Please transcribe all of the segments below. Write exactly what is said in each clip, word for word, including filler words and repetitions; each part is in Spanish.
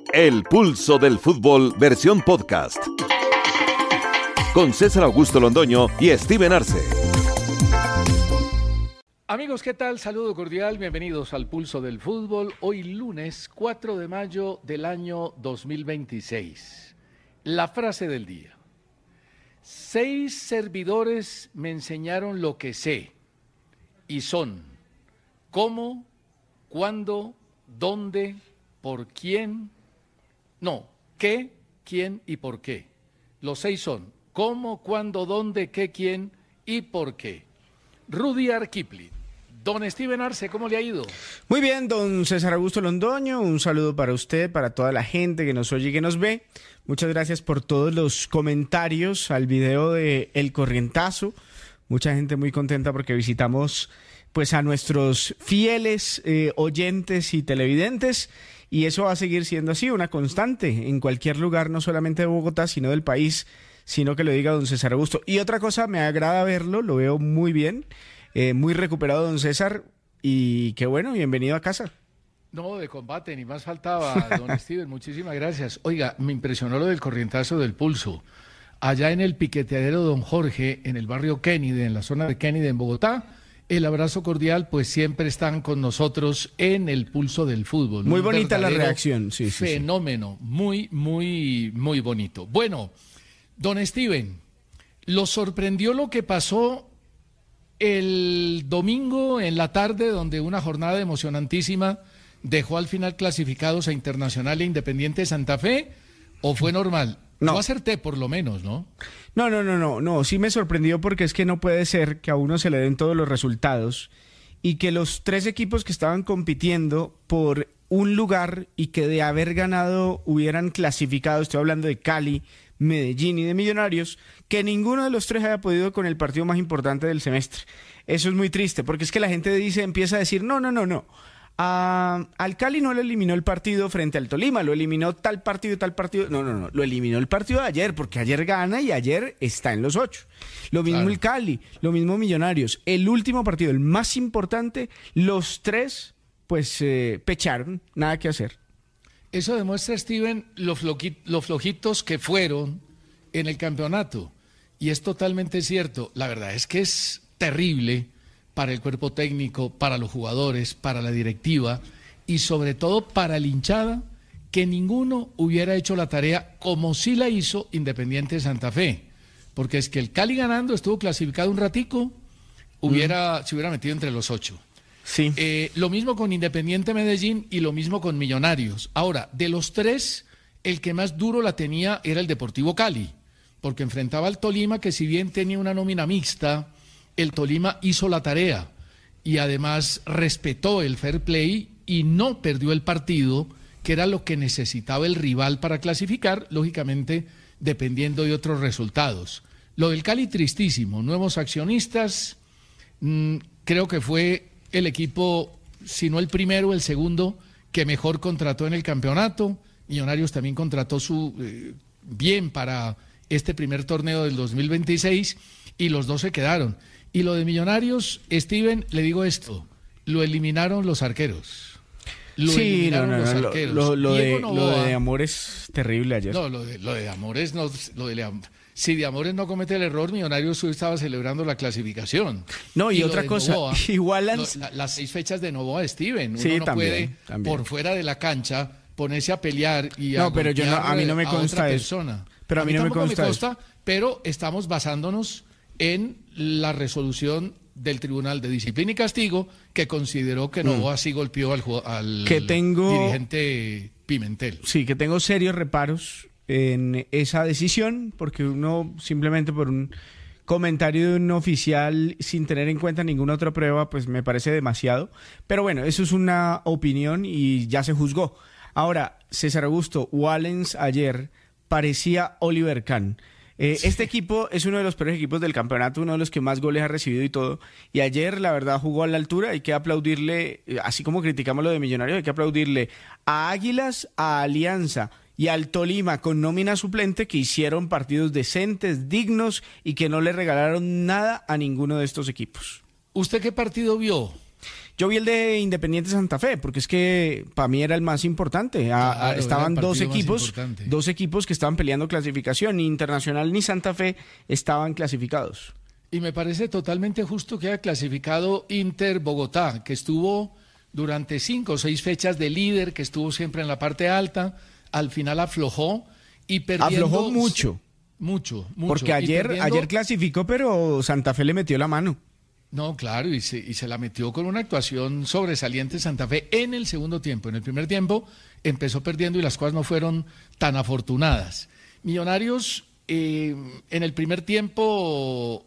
El Pulso del Fútbol, versión podcast. Con César Augusto Londoño y Steven Arce. Amigos, ¿qué tal? Saludo cordial, bienvenidos al Pulso del Fútbol. Hoy lunes cuatro de mayo del año dos mil veintiséis. La frase del día. Seis servidores me enseñaron lo que sé y son cómo, cuándo, dónde, por quién, no, qué, quién y por qué. Los seis son cómo, cuándo, dónde, qué, quién y por qué. Rudyard Kipling. Don Steven Arce, ¿cómo le ha ido? Muy bien, don César Augusto Londoño, un saludo para usted, para toda la gente que nos oye y que nos ve. Muchas gracias por todos los comentarios al video de El Corrientazo. Mucha gente muy contenta porque visitamos pues a nuestros fieles eh, oyentes y televidentes, y eso va a seguir siendo así, una constante en cualquier lugar, no solamente de Bogotá, sino del país, sino que lo diga don César Augusto. Y otra cosa, me agrada verlo, lo veo muy bien. Eh, muy recuperado, don César, y qué bueno, bienvenido a casa. No, de combate, ni más faltaba, don Steven, muchísimas gracias. Oiga, me impresionó lo del corrientazo del pulso. Allá en el piqueteadero Don Jorge, en el barrio Kennedy, en la zona de Kennedy, en Bogotá, el abrazo cordial, pues siempre están con nosotros en el Pulso del Fútbol. Muy bonita la reacción, sí, sí. Fenómeno, sí. muy, muy, muy bonito. Bueno, don Steven, ¿lo sorprendió lo que pasó el domingo en la tarde, donde una jornada emocionantísima dejó al final clasificados a Internacional e Independiente Santa Fe, o fue normal? No. Yo acerté por lo menos, ¿no? No, no, no, no, no, sí me sorprendió porque es que no puede ser que a uno se le den todos los resultados y que los tres equipos que estaban compitiendo por un lugar y que de haber ganado hubieran clasificado, estoy hablando de Cali, Medellín y de Millonarios, que ninguno de los tres haya podido con el partido más importante del semestre. Eso es muy triste, porque es que la gente dice, empieza a decir, no, no, no, no. A, al Cali no lo eliminó el partido frente al Tolima, lo eliminó tal partido y tal partido. No, no, no, lo eliminó el partido de ayer, porque ayer gana y ayer está en los ocho. Lo mismo claro. El Cali, lo mismo Millonarios. El último partido, el más importante, los tres, pues, eh, pecharon, nada que hacer. Eso demuestra, Steven, lo, floqui, lo flojitos que fueron en el campeonato. Y es totalmente cierto. La verdad es que es terrible para el cuerpo técnico, para los jugadores, para la directiva y sobre todo para la hinchada, que ninguno hubiera hecho la tarea como sí la hizo Independiente Santa Fe. Porque es que el Cali ganando estuvo clasificado un ratico, hubiera, mm. se hubiera metido entre los ocho. Sí. Eh, lo mismo con Independiente Medellín y lo mismo con Millonarios. Ahora, de los tres, el que más duro la tenía era el Deportivo Cali, porque enfrentaba al Tolima, que si bien tenía una nómina mixta, el Tolima hizo la tarea y además respetó el fair play y no perdió el partido, que era lo que necesitaba el rival para clasificar, lógicamente dependiendo de otros resultados. Lo del Cali tristísimo, nuevos accionistas, mmm, creo que fue el equipo, si no el primero, el segundo, que mejor contrató en el campeonato. Millonarios también contrató su eh, bien para este primer torneo del dos mil veintiséis y los dos se quedaron. Y lo de Millonarios, Steven, le digo esto, lo eliminaron los arqueros. Lo sí, eliminaron no, no, los no, arqueros. Lo, lo, de, Novoa, lo de Amores terrible ayer. No, lo de, lo de Amores no, lo de si de Amores no comete el error, Millonarios estaba celebrando la clasificación. No, y, y otra cosa, Novoa, igual lo, la, las seis fechas de Novoa, Steven, uno sí, no también, puede también. por fuera de la cancha ponerse a pelear y a no, pero yo no, a mí no me consta eso. Persona. Pero a mí, a mí no me consta, me consta pero estamos basándonos en la resolución del Tribunal de Disciplina y Castigo, que consideró que Novoa mm. sí golpeó al, al que tengo, dirigente Pimentel. Sí, que tengo serios reparos en esa decisión, porque uno simplemente por un comentario de un oficial sin tener en cuenta ninguna otra prueba, pues me parece demasiado. Pero bueno, eso es una opinión y ya se juzgó. Ahora, César Augusto, Wallens ayer parecía Oliver Kahn. Eh, sí. Este equipo es uno de los peores equipos del campeonato, uno de los que más goles ha recibido y todo. Y ayer, la verdad, jugó a la altura. Hay que aplaudirle, así como criticamos lo de Millonarios, hay que aplaudirle a Águilas, a Alianza y al Tolima con nómina suplente, que hicieron partidos decentes, dignos y que no le regalaron nada a ninguno de estos equipos. ¿Usted qué partido vio? Yo vi el de Independiente Santa Fe, porque es que para mí era el más importante. A, Claro, a, era estaban el dos partido más equipos, importante. dos equipos que estaban peleando clasificación. Ni Internacional ni Santa Fe estaban clasificados. Y me parece totalmente justo que haya clasificado Inter Bogotá, que estuvo durante cinco o seis fechas de líder, que estuvo siempre en la parte alta, al final aflojó y perdiendo... Aflojó mucho. Mucho, mucho. Porque Y ayer, perdiendo- ayer clasificó, pero Santa Fe le metió la mano. No, claro, y se, y se la metió con una actuación sobresaliente Santa Fe en el segundo tiempo. En el primer tiempo empezó perdiendo y las cosas no fueron tan afortunadas. Millonarios, eh, en el primer tiempo,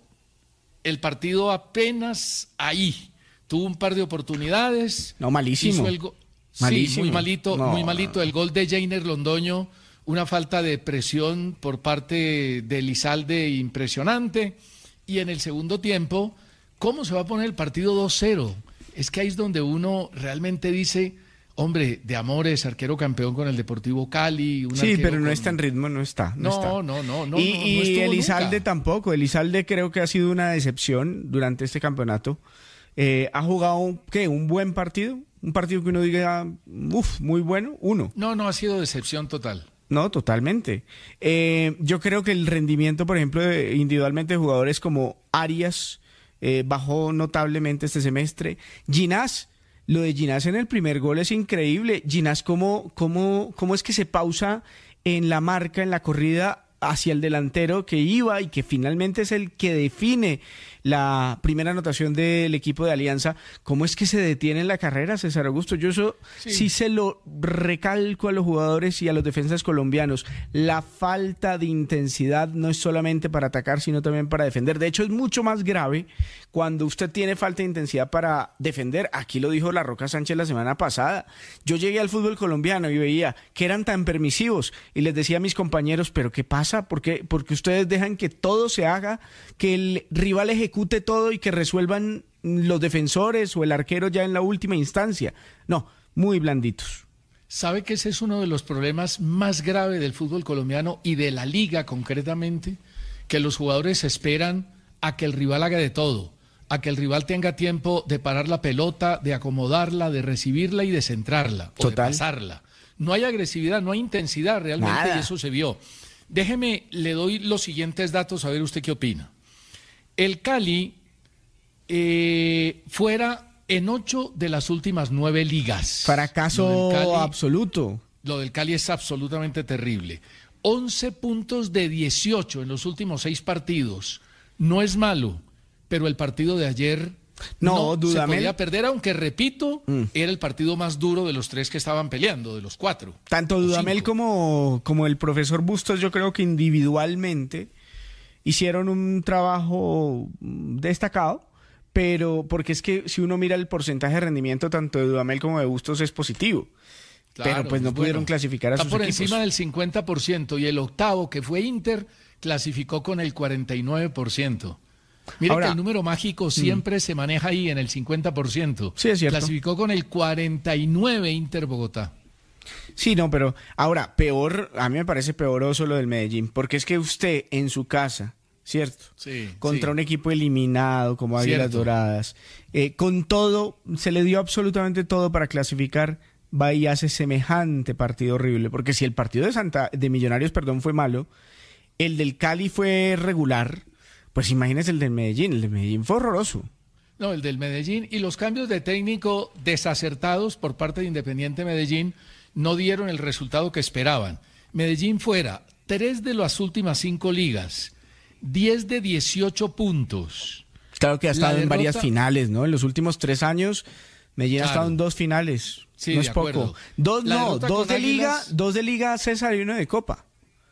el partido apenas ahí. Tuvo un par de oportunidades. No, malísimo. Hizo el go- Malísimo. Sí, muy malito, No. muy malito. El gol de Jainer Londoño, una falta de presión por parte de Elizalde impresionante. Y en el segundo tiempo, ¿cómo se va a poner el partido dos cero? Es que ahí es donde uno realmente dice, hombre, de Amores, arquero campeón con el Deportivo Cali. Un Sí, arquero pero no con- está en ritmo, no está. No, No, está. no, no, no, no, Y, no y estuvo Elizalde nunca. tampoco. Elizalde creo que ha sido una decepción durante este campeonato. Eh, ha jugado, ¿qué? ¿Un buen partido? Un partido que uno diga, uff, muy bueno, uno. No, no, ha sido decepción total. No, totalmente. Eh, yo creo que el rendimiento, por ejemplo, de, individualmente de jugadores como Arias eh, bajó notablemente este semestre. Ginás, lo de Ginás en el primer gol es increíble. Ginás, ¿cómo, cómo, cómo es que se pausa en la marca, en la corrida hacia el delantero que iba y que finalmente es el que define la primera anotación del equipo de Alianza? ¿Cómo es que se detiene en la carrera, César Augusto? Yo eso sí. sí se lo recalco a los jugadores y a los defensas colombianos. La falta de intensidad no es solamente para atacar, sino también para defender. De hecho, es mucho más grave cuando usted tiene falta de intensidad para defender. Aquí lo dijo La Roca Sánchez la semana pasada. Yo llegué al fútbol colombiano y veía que eran tan permisivos y les decía a mis compañeros, ¿pero qué pasa? ¿Por qué? Porque ustedes dejan que todo se haga, que el rival ejecute todo y que resuelvan los defensores o el arquero ya en la última instancia. No, muy blanditos. ¿Sabe que ese es uno de los problemas más graves del fútbol colombiano y de la liga concretamente? Que los jugadores esperan a que el rival haga de todo, a que el rival tenga tiempo de parar la pelota, de acomodarla, de recibirla y de centrarla, o Total. de pasarla. No hay agresividad, no hay intensidad realmente. Nada. Y eso se vio. Déjeme, le doy los siguientes datos a ver usted qué opina. El Cali eh, fuera en ocho de las últimas nueve ligas. Fracaso Lo del Cali- absoluto. Lo del Cali es absolutamente terrible. once puntos de dieciocho en los últimos seis partidos. No es malo, pero el partido de ayer No, se Dudamel- podía perder, aunque repito, Mm. era el partido más duro de los tres que estaban peleando, de los cuatro. Tanto o Dudamel cinco. como, como el profesor Bustos, yo creo que individualmente hicieron un trabajo mm, destacado, pero porque es que si uno mira el porcentaje de rendimiento tanto de Dudamel como de Bustos es positivo. Claro, pero pues no es pudieron bueno. clasificar a Está sus por equipos. encima del cincuenta por ciento y el octavo, que fue Inter, clasificó con el cuarenta y nueve por ciento. Mire Ahora- que el número mágico siempre se maneja ahí en el cincuenta por ciento. Sí, es cierto. Clasificó con el cuarenta y nueve Inter Bogotá. Sí, no, pero ahora, peor, a mí me parece peoroso lo del Medellín, porque es que usted en su casa, ¿cierto? Sí, Contra sí. un equipo eliminado como Águilas Cierto. Doradas, eh, con todo, se le dio absolutamente todo para clasificar, va y hace semejante partido horrible, porque si el partido de Santa, de Millonarios, perdón, fue malo, el del Cali fue regular, pues imagínese el del Medellín, el de Medellín fue horroroso. No, el del Medellín y los cambios de técnico desacertados por parte de Independiente Medellín no dieron el resultado que esperaban. Medellín fuera tres de las últimas cinco ligas, diez de dieciocho puntos. Claro que ha estado La en varias derrota- finales, ¿no? En los últimos tres años, Medellín ha Claro. estado en dos finales. Sí, no de es poco. acuerdo. Dos, La no, derrota dos con de liga, Águilas- dos de liga César y uno de Copa.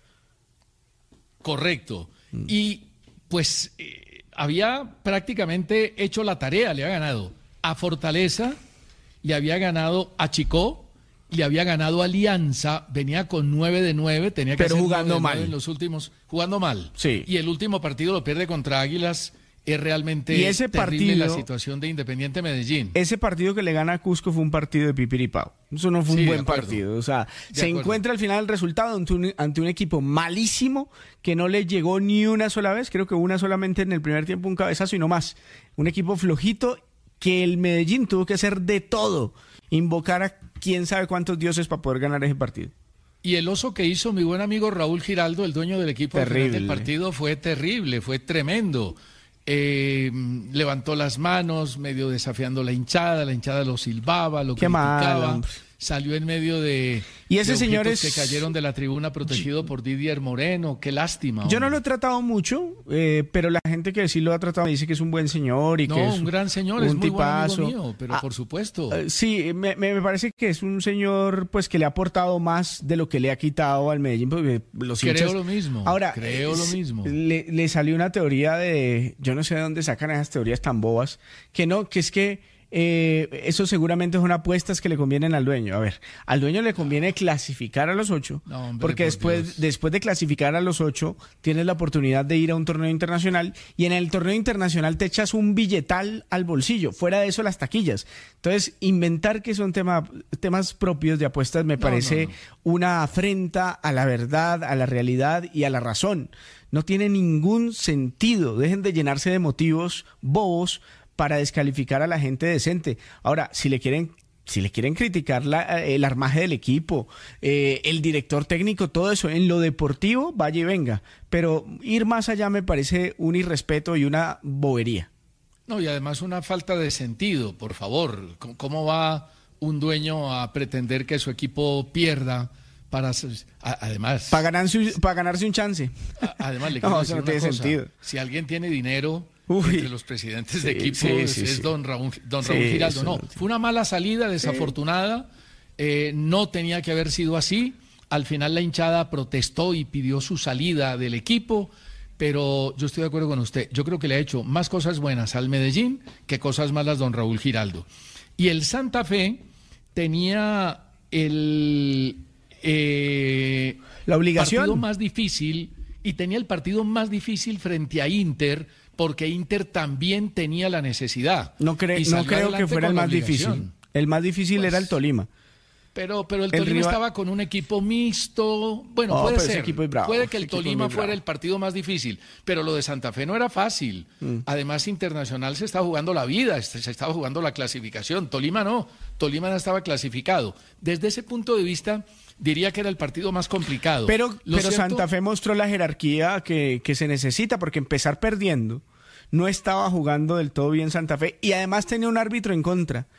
Correcto. Y pues eh, había prácticamente hecho la tarea, le había ganado a Fortaleza, le había ganado a Chicó, le había ganado a Alianza, venía con nueve de nueve, tenía que Pero hacer jugando nueve de nueve mal. en los últimos, jugando mal. Sí. Y el último partido lo pierde contra Águilas, es realmente Y ese terrible la partido- situación de Independiente Medellín. Ese partido que le gana a Cusco fue un partido de pipiripao. Eso no fue Sí, un de buen acuerdo. partido. O sea, De se acuerdo. encuentra al final el resultado ante un, ante un equipo malísimo que no le llegó ni una sola vez. Creo que una solamente en el primer tiempo, un cabezazo y no más. Un equipo flojito que el Medellín tuvo que hacer de todo, invocar a quién sabe cuántos dioses para poder ganar ese partido. Y el oso que hizo mi buen amigo Raúl Giraldo, el dueño del equipo del partido, fue terrible, fue tremendo. Eh, levantó las manos, medio desafiando la hinchada, la hinchada lo silbaba, lo Qué criticaba. mal, Salió en medio de, y ese de señor es... que cayeron de la tribuna protegido por Didier Moreno. Qué lástima. Yo hombre. no lo he tratado mucho, eh, pero la gente que sí lo ha tratado me dice que es un buen señor y no, que es un gran señor, un es muy tipazo. buen amigo mío, pero ah, por supuesto. Uh, sí, me, me parece que es un señor pues que le ha aportado más de lo que le ha quitado al Medellín. Porque los Creo hinchas... lo mismo. Ahora, creo es, lo mismo. Le, le salió una teoría de, yo no sé de dónde sacan esas teorías tan bobas, que no, que es que Eh, eso seguramente son apuestas que le convienen al dueño. A ver, al dueño le conviene clasificar a los ocho, no, hombre, porque por después, Dios. después de clasificar a los ocho, tienes la oportunidad de ir a un torneo internacional y en el torneo internacional te echas un billetal al bolsillo. Fuera de eso, las taquillas. Entonces, inventar que son tema, temas propios de apuestas me parece no, no, no. una afrenta a la verdad, a la realidad y a la razón. No tiene ningún sentido. Dejen de llenarse de motivos bobos para descalificar a la gente decente. Ahora, si le quieren, si le quieren criticar la, el armaje del equipo, eh, el director técnico, todo eso, en lo deportivo, vaya y venga. Pero ir más allá me parece un irrespeto y una bobería. No, y además una falta de sentido, por favor. ¿Cómo va un dueño a pretender que su equipo pierda para además para ganarse, para ganarse un chance? Además, le quiero no, decir eso no una tiene cosa. Sentido. Si alguien tiene dinero... Uy, entre los presidentes de sí, equipo sí, es, sí, es sí. don Raúl, don sí, Raúl Giraldo. No, no fue una mala salida, desafortunada. Eh, no tenía que haber sido así. Al final la hinchada protestó y pidió su salida del equipo. Pero yo estoy de acuerdo con usted. Yo creo que le ha hecho más cosas buenas al Medellín que cosas malas don Raúl Giraldo. Y el Santa Fe tenía el eh, la obligación partido más difícil. Y tenía el partido más difícil frente a Inter, porque Inter también tenía la necesidad. No, cre no creo que fuera el más difícil. El más difícil pues, era el Tolima. Pero, pero el, el Tolima rival... estaba con un equipo mixto. Bueno, oh, puede ser. Equipo es bravo. Puede que el ese Tolima fuera el partido más difícil. Pero lo de Santa Fe no era fácil. Mm. Además, Internacional se estaba jugando la vida, se estaba jugando la clasificación. Tolima no. Tolima no estaba clasificado. Desde ese punto de vista... diría que era el partido más complicado. Pero, pero cierto... Santa Fe mostró la jerarquía que, que se necesita, porque empezar perdiendo, no estaba jugando del todo bien Santa Fe, y además tenía un árbitro en contra.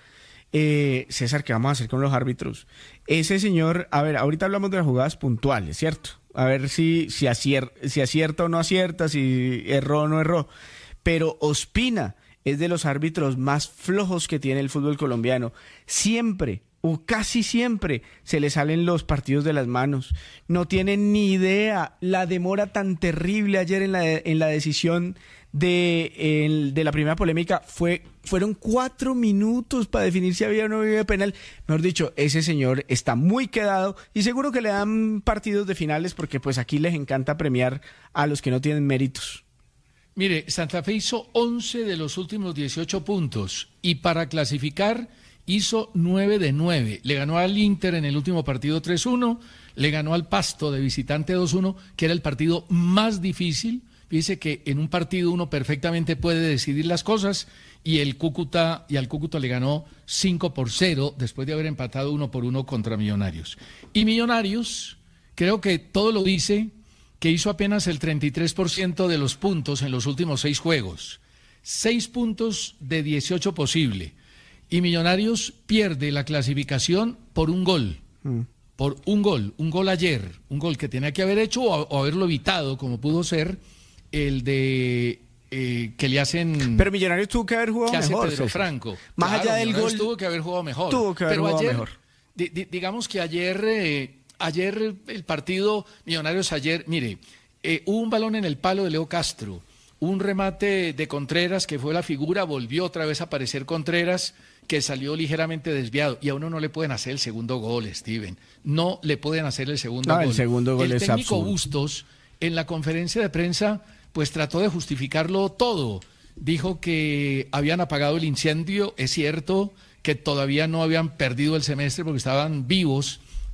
Eh, César, ¿qué vamos a hacer con los árbitros? Ese señor, a ver, ahorita hablamos de las jugadas puntuales, ¿cierto? A ver si, si, acier, si acierta o no acierta, si erró o no erró. Pero Ospina es de los árbitros más flojos que tiene el fútbol colombiano. Siempre... o casi siempre se le salen los partidos de las manos. No tienen ni idea la demora tan terrible ayer en la, en la decisión de, el, de la primera polémica. Fue, fueron cuatro minutos para definir si había o no había penal. Mejor dicho, ese señor está muy quedado y seguro que le dan partidos de finales porque pues aquí les encanta premiar a los que no tienen méritos. Mire, Santa Fe hizo once de los últimos dieciocho puntos y para clasificar... hizo nueve de nueve, le ganó al Inter en el último partido tres uno, le ganó al Pasto de visitante dos uno, que era el partido más difícil. Dice que en un partido uno perfectamente puede decidir las cosas y el Cúcuta y al Cúcuta le ganó cinco por cero después de haber empatado uno por uno contra Millonarios. Y Millonarios, creo que todo lo dice, que hizo apenas el treinta y tres por ciento de los puntos en los últimos seis juegos, seis puntos de dieciocho posible. Y Millonarios pierde la clasificación por un gol, mm. por un gol, un gol ayer, un gol que tenía que haber hecho o, o haberlo evitado, como pudo ser el de eh, que le hacen... Pero Millonarios tuvo que haber jugado que hace mejor. Pedro Franco. Más claro, allá del Millonarios gol... tuvo que haber jugado mejor. Tuvo que haber Pero jugado ayer, mejor. Di, di, digamos que ayer, eh, ayer el partido, Millonarios ayer, mire, eh, hubo un balón en el palo de Leo Castro, un remate de Contreras que fue la figura, volvió otra vez a aparecer Contreras, que salió ligeramente desviado, y a uno no le pueden hacer el segundo gol, Steven. No le pueden hacer el segundo no, gol. El segundo gol el es técnico absurdo. Bustos, en la conferencia de prensa, pues trató de justificarlo todo. Dijo que habían apagado el incendio, es cierto, que todavía no habían perdido el semestre porque estaban vivos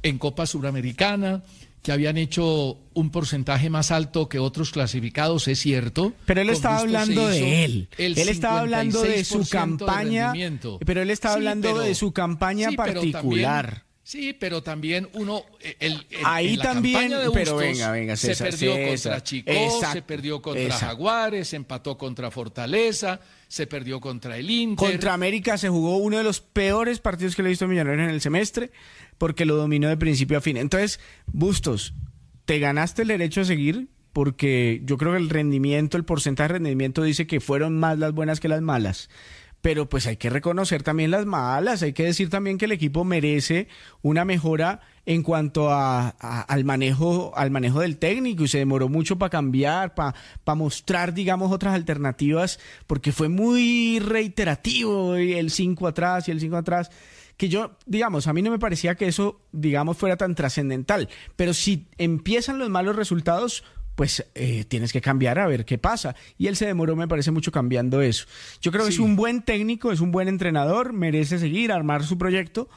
en Copa Suramericana, que habían hecho un porcentaje más alto que otros clasificados, es cierto. Pero él estaba hablando de él. Él estaba hablando de su campaña. Pero él estaba sí, hablando pero, de su campaña sí, particular. Pero también, sí, pero también uno... El, el, Ahí en la también, de Bustos, pero venga, venga, César, se perdió César, contra Chicó, exacto, se perdió contra exacto. Jaguares, se empató contra Fortaleza, se perdió contra el Inter. Contra América se jugó uno de los peores partidos que le he visto a Millonarios en el semestre, porque lo dominó de principio a fin. Entonces, Bustos, te ganaste el derecho a seguir, porque yo creo que el rendimiento, el porcentaje de rendimiento dice que fueron más las buenas que las malas. Pero pues hay que reconocer también las malas, hay que decir también que el equipo merece una mejora en cuanto a, a, al manejo al manejo del técnico, y se demoró mucho para cambiar, para pa mostrar, digamos, otras alternativas, porque fue muy reiterativo el cinco atrás y el cinco atrás, que yo, digamos, a mí no me parecía que eso, digamos, fuera tan trascendental, pero si empiezan los malos resultados, pues eh, tienes que cambiar a ver qué pasa. Y él se demoró, me parece mucho, cambiando eso. Yo creo que sí. Es un buen técnico, es un buen entrenador, merece seguir, armar su proyecto,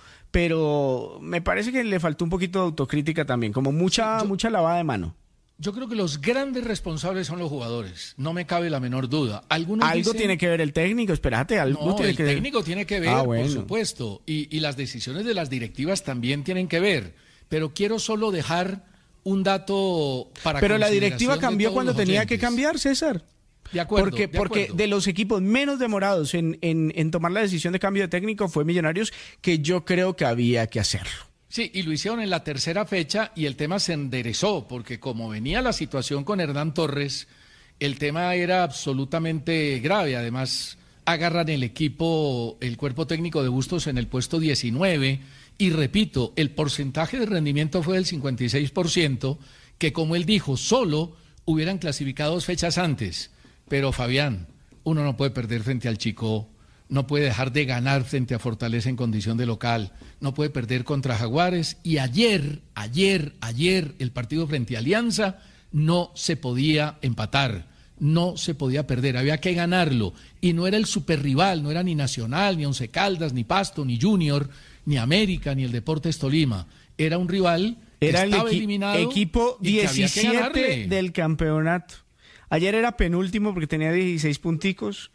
pero me parece que le faltó un poquito de autocrítica también, como mucha, sí, yo, mucha lavada de mano. Yo creo que los grandes responsables son los jugadores, no me cabe la menor duda. Algunos algo dicen, tiene que ver el técnico, espérate, algo no, tiene el que ver. El técnico tiene que ver, ah, bueno. por supuesto, y, y las decisiones de las directivas también tienen que ver, pero quiero solo dejar un dato para Pero la directiva cambió cuando tenía que cambiar, César. De acuerdo, porque, de porque acuerdo. de los equipos menos demorados en, en, en tomar la decisión de cambio de técnico fue Millonarios, que yo creo que había que hacerlo. Sí, y lo hicieron en la tercera fecha y el tema se enderezó, porque como venía la situación con Hernán Torres, el tema era absolutamente grave. Además, agarran el equipo, el cuerpo técnico de Bustos en el puesto diecinueve, y repito, el porcentaje de rendimiento fue del cincuenta y seis por ciento, que como él dijo, solo hubieran clasificado dos fechas antes. Pero Fabián, uno no puede perder frente al Chicó, no puede dejar de ganar frente a Fortaleza en condición de local, no puede perder contra Jaguares, y ayer, ayer, ayer, el partido frente a Alianza no se podía empatar, no se podía perder, había que ganarlo, y no era el superrival, no era ni Nacional, ni Once Caldas, ni Pasto, ni Junior, ni América, ni el Deportes Tolima, era un rival que era estaba el equi eliminado equipo y diecisiete del campeonato. Ayer era penúltimo porque tenía dieciséis punticos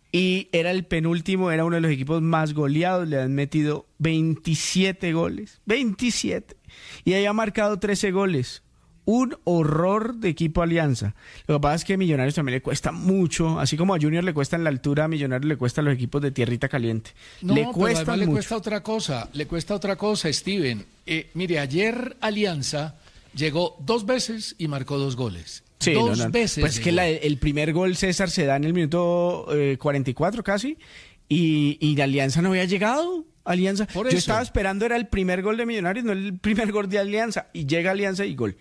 y era el penúltimo, era uno de los equipos más goleados, le han metido veintisiete goles, veintisiete, y había marcado trece goles. Un horror de equipo Alianza. Lo que pasa es que a Millonarios también le cuesta mucho, así como a Junior le cuesta en la altura, a Millonarios le cuesta a los equipos de tierrita caliente. No, le cuesta pero además mucho. le cuesta otra cosa, le cuesta otra cosa, Steven. Eh, mire, ayer Alianza llegó dos veces y marcó dos goles. Sí, dos no, no. veces. Pues es que la, el primer gol, César, se da en el minuto eh, cuarenta y cuatro casi, y, y de Alianza no había llegado. Alianza, Por yo eso. estaba esperando, era el primer gol de Millonarios, no el primer gol de Alianza, y llega Alianza y gol.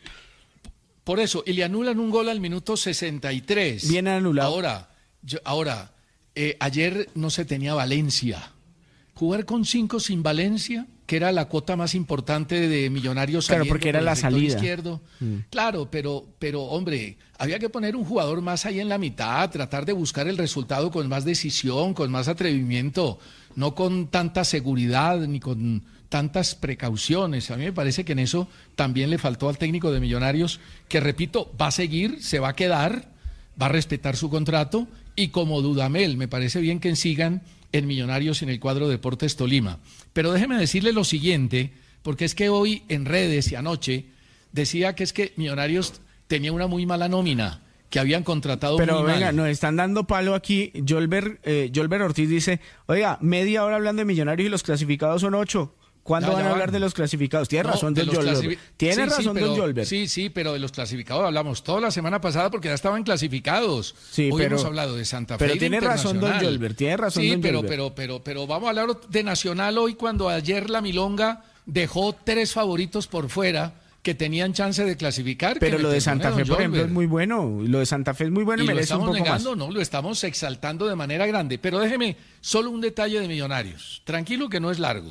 Por eso, y le anulan un gol al minuto sesenta y tres. Bien anulado. Ahora, yo, ahora eh, ayer no se tenía Valencia. Jugar con cinco sin Valencia, que era la cuota más importante de Millonarios. Claro, porque era por el la sector salida. Izquierdo. Mm. Claro, pero, pero hombre, había que poner un jugador más ahí en la mitad, tratar de buscar el resultado con más decisión, con más atrevimiento, no con tanta seguridad ni con tantas precauciones. A mí me parece que en eso también le faltó al técnico de Millonarios, que repito, va a seguir, se va a quedar, va a respetar su contrato, y como Dudamel, me parece bien que sigan en Millonarios en el cuadro Deportes Tolima. Pero déjeme decirle lo siguiente, porque es que hoy en redes y anoche decía que es que Millonarios tenía una muy mala nómina, que habían contratado Pero muy venga, mal. nos están dando palo aquí. Jolber, eh, Jolber Ortiz dice, oiga, media hora hablando de Millonarios y los clasificados son ocho. ¿Cuándo Ya, van ya a hablar van. de los clasificados? Tiene No, razón, de don los Jolber. clasifi- Tiene Sí, sí, razón, pero- don Jolber. Sí, sí, pero de los clasificados hablamos toda la semana pasada porque ya estaban clasificados. Sí, Hoy pero- hemos hablado de Santa Fe. pero y de tiene razón, don Internacional. Jolber, tiene razón, Sí, don pero, Jolber. pero, pero, pero vamos a hablar de Nacional hoy, cuando ayer la Milonga dejó tres favoritos por fuera que tenían chance de clasificar. Pero que lo me de Santa perdone, Fe, don por ejemplo, Jolber. es muy bueno. Lo de Santa Fe es muy bueno y, Y lo merece un estamos poco negando, más. no, lo estamos exaltando de manera grande. Pero déjeme solo un detalle de Millonarios. Tranquilo que no es largo.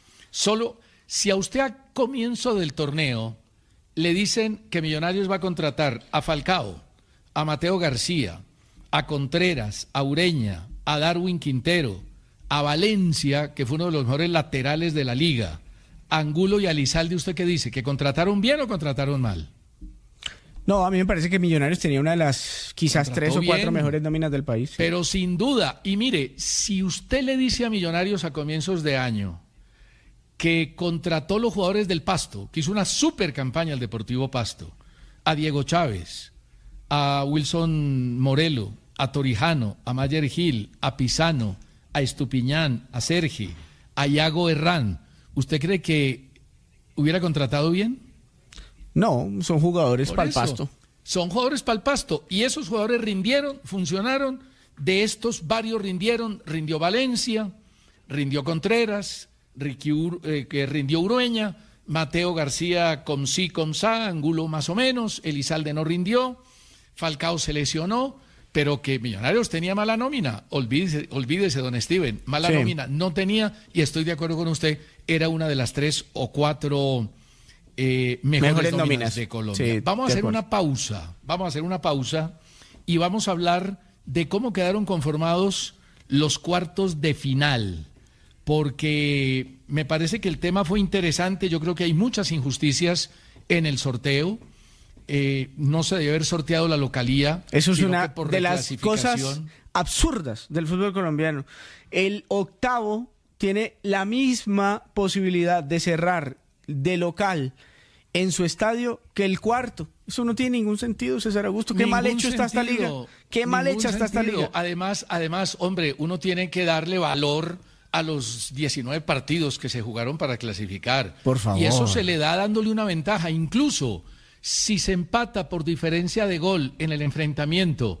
Solo, si a usted a comienzo del torneo le dicen que Millonarios va a contratar a Falcao, a Mateo García, a Contreras, a Ureña, a Darwin Quintero, a Valencia, que fue uno de los mejores laterales de la liga, Angulo y Elizalde, ¿usted qué dice? ¿Que contrataron bien o contrataron mal? No, a mí me parece que Millonarios tenía una de las quizás Contrató tres o cuatro bien, mejores nóminas del país. Sí. Pero sin duda, y mire, si usted le dice a Millonarios a comienzos de año que contrató los jugadores del Pasto, que hizo una super campaña al Deportivo Pasto, a Diego Chávez, a Wilson Morelo, a Torijano, a Mayer Gil, a Pisano, a Estupiñán, a Sergi, a Iago Herrán, ¿usted cree que hubiera contratado bien? No, son jugadores para el Por eso, Pasto. Son jugadores para el Pasto. Y esos jugadores rindieron, funcionaron. De estos varios rindieron. Rindió Valencia, rindió Contreras, Ricky Ur, eh, que rindió Urueña, Mateo García con sí, con sa, Angulo más o menos, Elizalde no rindió, Falcao se lesionó, pero que Millonarios tenía mala nómina. Olvídese, olvídese don Steven, mala Sí. nómina no tenía, y estoy de acuerdo con usted, era una de las tres o cuatro... Eh, mejores, Mejores nóminas, nóminas de Colombia. Sí, vamos a de hacer acuerdo. una pausa, vamos a hacer una pausa y vamos a hablar de cómo quedaron conformados los cuartos de final, porque me parece que el tema fue interesante. Yo creo que hay muchas injusticias en el sorteo. Eh, no se debe haber sorteado la localía. Eso es sino una que por de las cosas reclasificación. absurdas del fútbol colombiano. El octavo tiene la misma posibilidad de cerrar de local en su estadio que el cuarto. Eso no tiene ningún sentido, César Augusto. Qué Ningún mal hecho está esta sentido, liga. Qué mal ningún hecha está esta sentido. liga. Además, además, hombre, uno tiene que darle valor a los diecinueve partidos que se jugaron para clasificar. Por favor. Y eso se le da dándole una ventaja. Incluso si se empata por diferencia de gol en el enfrentamiento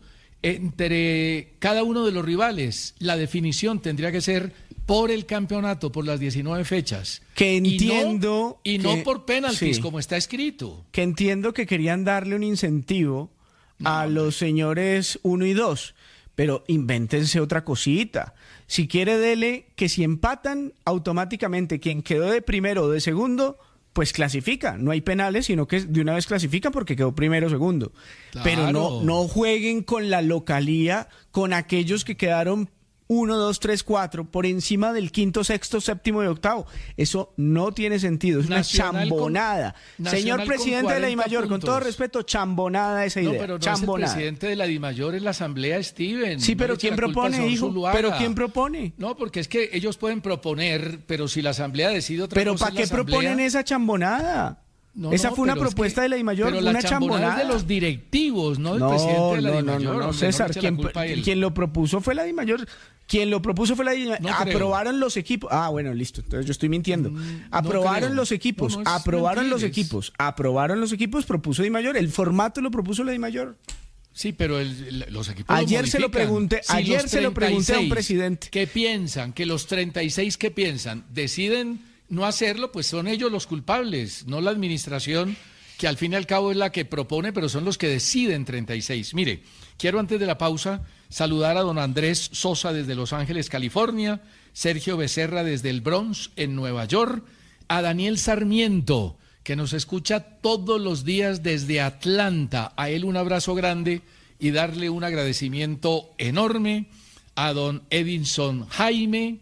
entre cada uno de los rivales, la definición tendría que ser por el campeonato, por las diecinueve fechas. Que Y no- entiendo Y no, que- por penaltis, sí. como está escrito. Que entiendo que querían darle un incentivo a los señores uno y dos, pero invéntense otra cosita. Si quiere, dele que si empatan, automáticamente quien quedó de primero o de segundo, pues clasifica. No hay penales, sino que de una vez clasifica porque quedó primero o segundo. Claro. Pero no, no jueguen con la localía, con aquellos que quedaron uno, dos, tres, cuatro, por encima del quinto, sexto, séptimo y octavo. Eso no tiene sentido, es Nacional una con- chambonada. Nacional Señor con presidente de la cuarenta DIMAYOR, con todo puntos. respeto, chambonada esa idea. No, pero no chambonada. es el presidente de la DIMAYOR, es la Asamblea, Steven. Sí, No pero le eche ¿quién la culpa al propone, señor hijo? Zuluaga. ¿Pero quién propone? No, porque es que ellos pueden proponer, pero si la Asamblea decide otra ¿Pero cosa... para es qué la Asamblea. proponen esa chambonada? No, esa no, fue una pero es propuesta que- de la DIMAYOR, pero la una chambonada chambonada. es de los directivos, no del No, presidente de la no, no, DIMAYOR. no, no, hombre, César, le eche la quien, culpa a él. quien lo propuso fue la DIMAYOR. Quien lo propuso fue la DIMAYOR. No creo. Aprobaron los equipos. Ah, bueno, listo. Entonces yo estoy mintiendo. Mm, no Aprobaron creo. los equipos. No, no es aprobaron los mentir, es- equipos. Aprobaron los equipos, propuso DIMAYOR. El formato lo propuso la DIMAYOR. Sí, pero el- el- los equipos Ayer lo se lo modifican. pregunté- Si ayer los se lo pregunté a un treinta y seis presidente. ¿Qué piensan? Que los treinta y seis que piensan deciden no hacerlo, pues son ellos los culpables, no la administración, que al fin y al cabo es la que propone, pero son los que deciden treinta y seis. Mire, quiero antes de la pausa saludar a don Andrés Sosa desde Los Ángeles, California, Sergio Becerra desde el Bronx, en Nueva York, a Daniel Sarmiento, que nos escucha todos los días desde Atlanta. A él un abrazo grande y darle un agradecimiento enorme, a don Edinson Jaime,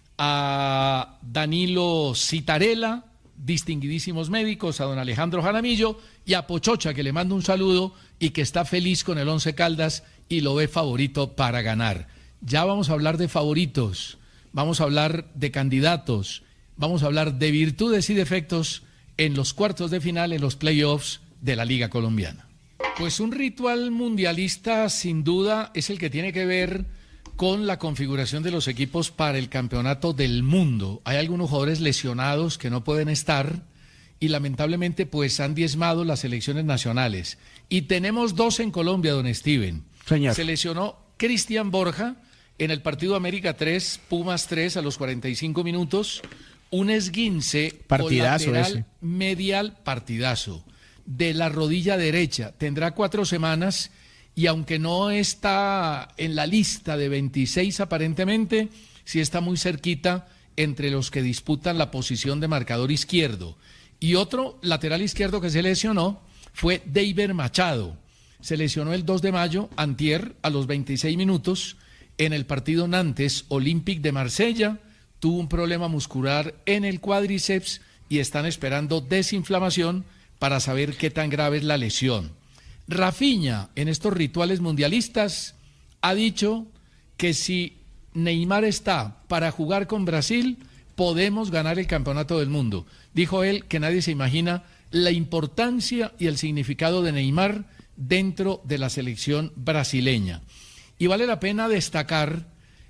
a Danilo Citarella, distinguidísimos médicos, a don Alejandro Jaramillo y a Pochocha, que le mando un saludo y que está feliz con el Once Caldas y lo ve favorito para ganar. Ya vamos a hablar de favoritos, vamos a hablar de candidatos, vamos a hablar de virtudes y defectos en los cuartos de final, en los playoffs de la Liga Colombiana. Pues un ritual mundialista sin duda es el que tiene que ver con la configuración de los equipos para el campeonato del mundo. Hay algunos jugadores lesionados que no pueden estar y lamentablemente pues han diezmado las selecciones nacionales. Y tenemos dos en Colombia, don Steven. Señor. Se lesionó Cristian Borja en el partido América tres, Pumas tres a los cuarenta y cinco minutos. Un esguince Partidazo colateral ese. medial, partidazo, de la rodilla derecha. Tendrá cuatro semanas y aunque no está en la lista de veintiséis aparentemente, sí está muy cerquita entre los que disputan la posición de marcador izquierdo. Y otro lateral izquierdo que se lesionó fue Deiber Machado. Se lesionó el dos de mayo, antier, a los veintiséis minutos, en el partido Nantes Olympique de Marsella. Tuvo un problema muscular en el cuádriceps y están esperando desinflamación para saber qué tan grave es la lesión. Rafinha, en estos rituales mundialistas, ha dicho que si Neymar está para jugar con Brasil, podemos ganar el campeonato del mundo. Dijo él que nadie se imagina la importancia y el significado de Neymar dentro de la selección brasileña. Y vale la pena destacar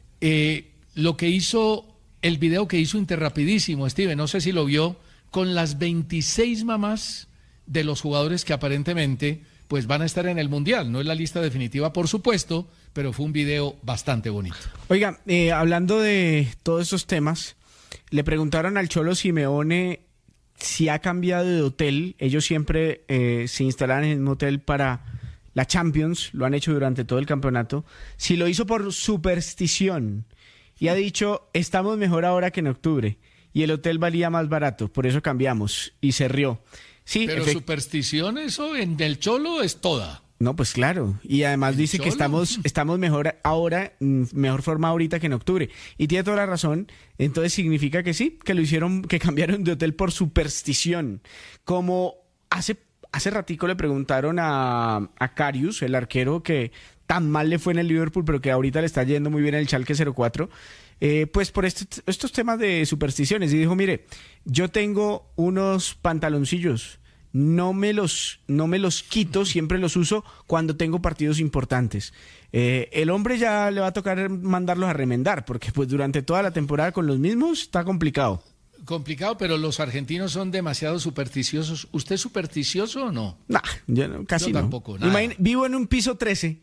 eh, lo que hizo, el video que hizo Interrapidísimo, Steven, no sé si lo vio, con las veintiséis mamás de los jugadores que aparentemente pues van a estar en el Mundial. No es la lista definitiva, por supuesto, pero fue un video bastante bonito. Oiga, eh, hablando de todos estos temas, le preguntaron al Cholo Simeone si ha cambiado de hotel. Ellos siempre eh, se instalan en el mismo hotel para la Champions, lo han hecho durante todo el campeonato. Si lo hizo por superstición y ha dicho, estamos mejor ahora que en octubre y el hotel valía más barato, por eso cambiamos, y se rió. Sí, pero efect- superstición, eso en el Cholo es toda. No, pues claro, y además ¿El dice Cholo? que estamos estamos mejor ahora, mejor forma ahorita que en octubre, y tiene toda la razón. Entonces significa que sí, que lo hicieron, que cambiaron de hotel por superstición. Como hace hace ratico le preguntaron a, a Karius, el arquero que tan mal le fue en el Liverpool, pero que ahorita le está yendo muy bien en el Schalke cero cuatro, eh, pues por este, estos temas de supersticiones, y dijo, mire, yo tengo unos pantaloncillos, no me los, no me los quito, siempre los uso cuando tengo partidos importantes. Eh, el hombre ya le va a tocar mandarlos a remendar, porque pues durante toda la temporada con los mismos está complicado. Complicado, pero los argentinos son demasiado supersticiosos. ¿Usted es supersticioso o no? Nah, yo no, casi yo no. tampoco, nada. Imagina, vivo en un piso trece.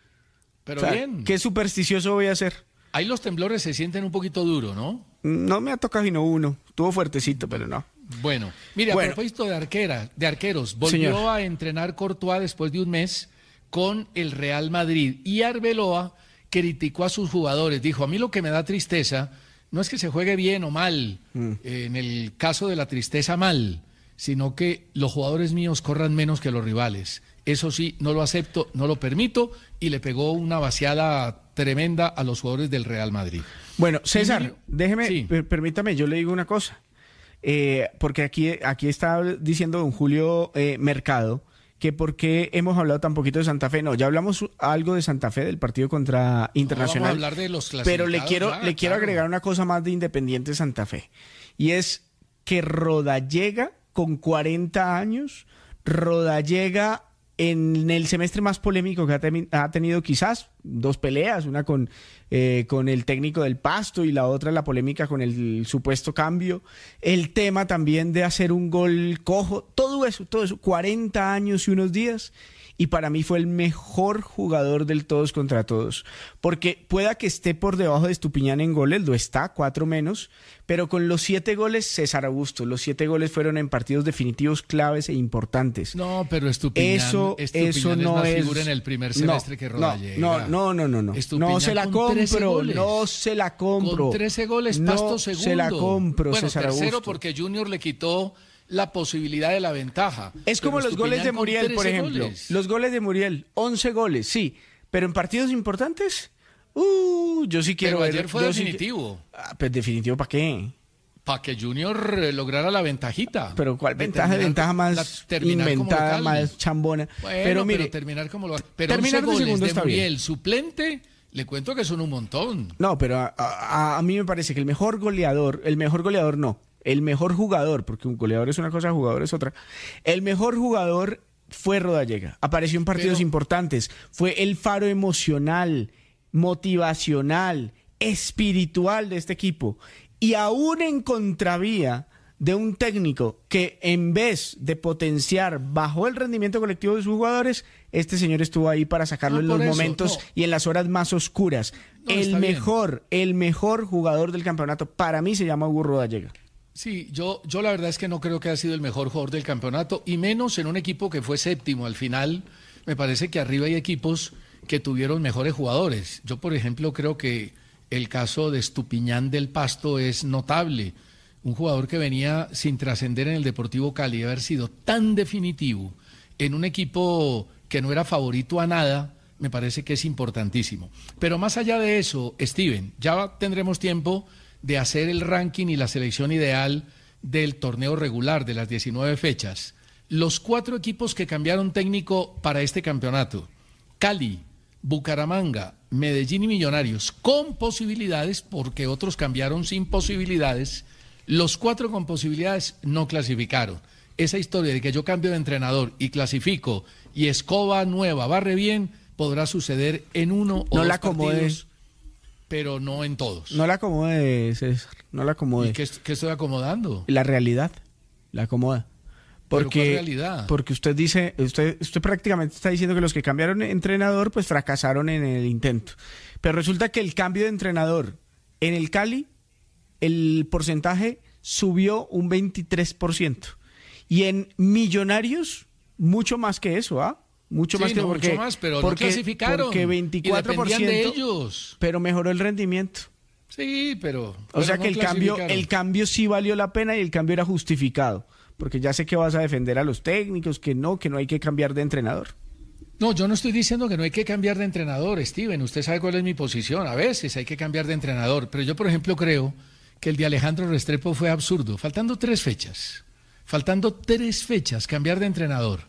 Pero o sea, bien. ¿qué supersticioso voy a hacer? Ahí los temblores se sienten un poquito duro, ¿no? No me ha tocado sino uno. Estuvo fuertecito, pero no. Bueno, mire, Bueno. a propósito de arquera, de arqueros, volvió Señor. a entrenar Courtois después de un mes con el Real Madrid. Y Arbeloa criticó a sus jugadores. Dijo, a mí lo que me da tristeza no es que se juegue bien o mal, mm. eh, en el caso de la tristeza mal, sino que los jugadores míos corran menos que los rivales. Eso sí, no lo acepto, no lo permito, y le pegó una vaciada tremenda a los jugadores del Real Madrid. Bueno, César, Y, déjeme, sí. per- permítame, yo le digo una cosa. Eh, porque aquí, aquí está diciendo don Julio eh, Mercado que por qué hemos hablado tan poquito de Santa Fe. No, ya hablamos algo de Santa Fe, del partido contra Internacional. No, vamos a hablar de los pero le quiero, ya, le quiero claro. agregar una cosa más de Independiente Santa Fe. Y es que Rodallega, con cuarenta años, Rodallega en el semestre más polémico que ha, temi- ha tenido quizás, dos peleas, una con, eh, con el técnico del Pasto y la otra la polémica con el supuesto cambio, el tema también de hacer un gol cojo, todo eso, todo eso, cuarenta años y unos días, y para mí fue el mejor jugador del todos contra todos, porque pueda que esté por debajo de Estupiñán en goles, lo está, cuatro menos, pero con los siete goles, César Augusto, los siete goles fueron en partidos definitivos claves e importantes. No, pero Estupiñán, Eso, Estupiñán eso es no más es figura en el primer semestre no, que Rodallega. No, no, no, no, no. Estupiñán No se la con trece compro, goles. no se la compro. Con trece goles, no Pasto segundo. se la compro, bueno, César tercero Augusto. porque Junior le quitó la posibilidad de la ventaja. Es como Pero los goles de Estupiñán con Muriel, por trece ejemplo. goles. Los goles de Muriel, once goles, sí. Pero en partidos importantes, uh, yo sí quiero Pero ver. ayer fue yo sí definitivo. que- ah, pues definitivo, ¿para qué? Para que Junior eh, lograra la ventajita. Pero ¿cuál De ventaja? terminar- Ventaja la- más terminar como inventada, local. más chambona. Bueno, pero mire, terminar como lo Pero terminar once de goles segundo de está bien. Muriel, suplente, le cuento que son un montón. no, pero a, a- a mí me parece que el mejor goleador, el mejor goleador no, el mejor jugador, porque un goleador es una cosa, jugador es otra. El mejor jugador fue Rodallega. Apareció en partidos Pero- importantes. Fue el faro emocional, motivacional, espiritual de este equipo. Y aún en contravía de un técnico que en vez de potenciar bajó el rendimiento colectivo de sus jugadores, este señor estuvo ahí para sacarlo No, en por los eso, momentos no. y en las horas más oscuras. No, el está bien. mejor, el mejor jugador del campeonato para mí se llama Hugo Rodallega. Sí, yo, yo la verdad es que no creo que haya sido el mejor jugador del campeonato, y menos en un equipo que fue séptimo al final. Me parece que arriba hay equipos que tuvieron mejores jugadores. Yo, por ejemplo, creo que el caso de Estupiñán del Pasto es notable. Un jugador que venía sin trascender en el Deportivo Cali, de haber sido tan definitivo en un equipo que no era favorito a nada, me parece que es importantísimo. Pero más allá de eso, Steven, ya tendremos tiempo de hacer el ranking y la selección ideal del torneo regular de las diecinueve fechas. Los cuatro equipos que cambiaron técnico para este campeonato: Cali, Bucaramanga, Medellín y Millonarios, con posibilidades, porque otros cambiaron sin posibilidades. Los cuatro con posibilidades no clasificaron. Esa historia de que yo cambio de entrenador y clasifico y escoba nueva barre bien, podrá suceder en uno o no dos la partidos, pero no en todos. No la acomode, César, no la acomode. ¿Y qué, qué estoy acomodando? La realidad, la acomoda. Porque, ¿Pero cuál realidad? Porque usted dice, usted, usted prácticamente está diciendo que los que cambiaron de entrenador pues fracasaron en el intento. Pero resulta que el cambio de entrenador en el Cali, el porcentaje subió un veintitrés por ciento. Y en Millonarios, mucho más que eso, ¿ah? Mucho sí, más que no, porque, mucho más, pero porque, no clasificaron. Porque veinticuatro por ciento, y dependían de ellos. Pero mejoró el rendimiento. Sí, pero... O pero sea no que el cambio, el cambio sí valió la pena y el cambio era justificado. Porque ya sé que vas a defender a los técnicos, que no, que no hay que cambiar de entrenador. No, yo no estoy diciendo que no hay que cambiar de entrenador, Steven. Usted sabe cuál es mi posición. A veces hay que cambiar de entrenador. Pero yo, por ejemplo, creo que el de Alejandro Restrepo fue absurdo. Faltando tres fechas. Faltando tres fechas, cambiar de entrenador.